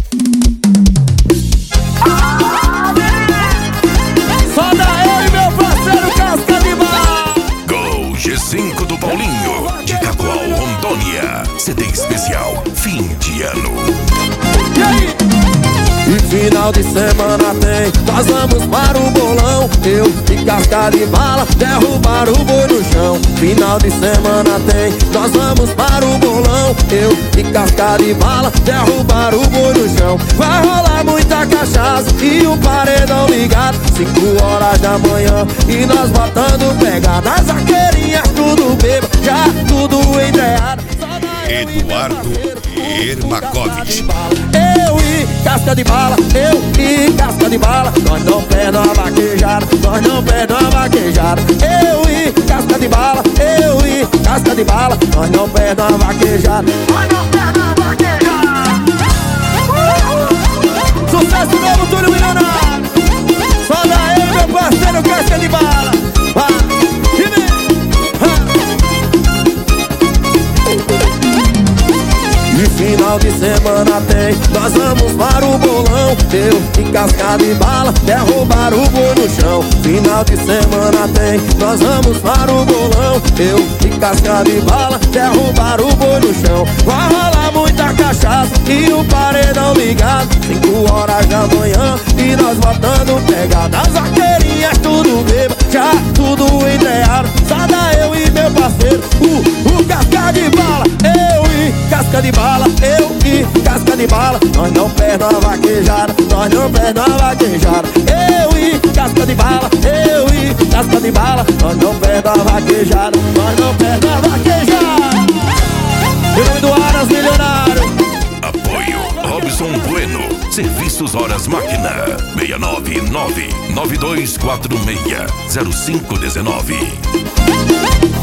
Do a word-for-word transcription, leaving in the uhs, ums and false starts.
Só da eu e meu parceiro Casca de Bala. Gol G cinco do Paulinho, de Cacoal, Rondônia. C D especial, fim de ano. E aí? E final de semana tem, nós vamos para o bolão. Eu e Casca de Bala derrubar o boi no chão. Final de semana tem, nós vamos para o bolão. Eu e Casca de Bala derrubar o boi no chão. Vai rolar muita cachaça e um paredão ligado. Cinco horas da manhã e nós botando pegada. As vaqueirinhas tudo bêbado, já tudo entreado. Eduardo Ermakovich. Eu e Casca de Bala, eu e Casca de Bala, nós não perdemos a vaquejada, nós não perdemos a vaquejada. Eu e Casca de Bala, eu e Casca de Bala, nós não perdemos a vaquejada, nós não perdemos a vaquejada. Sucesso novo, Túlio Milionário. Só da eu e meu parceiro Casca de Bala. Final de semana tem, nós vamos para o bolão. Eu e Casca de Bala derrubar o boi no chão. Final de semana tem, nós vamos para o bolão. Eu e Casca de Bala derrubar o boi no chão. Vai rolar muita cachaça e o paredão ligado. Cinco horas da manhã e nós botando pegada. As vaqueirinhas tudo bêbado, já tudo entreado. Só da eu e meu parceiro, o, o Casca de Bala. Eu e Casca de Bala, eu e Casca de Bala, nós não perdemos a vaquejada, nós não perdemos a vaquejada. Eu e Casca de Bala, eu e Casca de Bala, nós não perdemos a vaquejada, nós não perdemos a vaquejada. Em nome do Aras Milionário. Apoio Robson Bueno, Serviços Horas Máquina, seis nove nove, nove dois quatro seis, zero cinco um nove.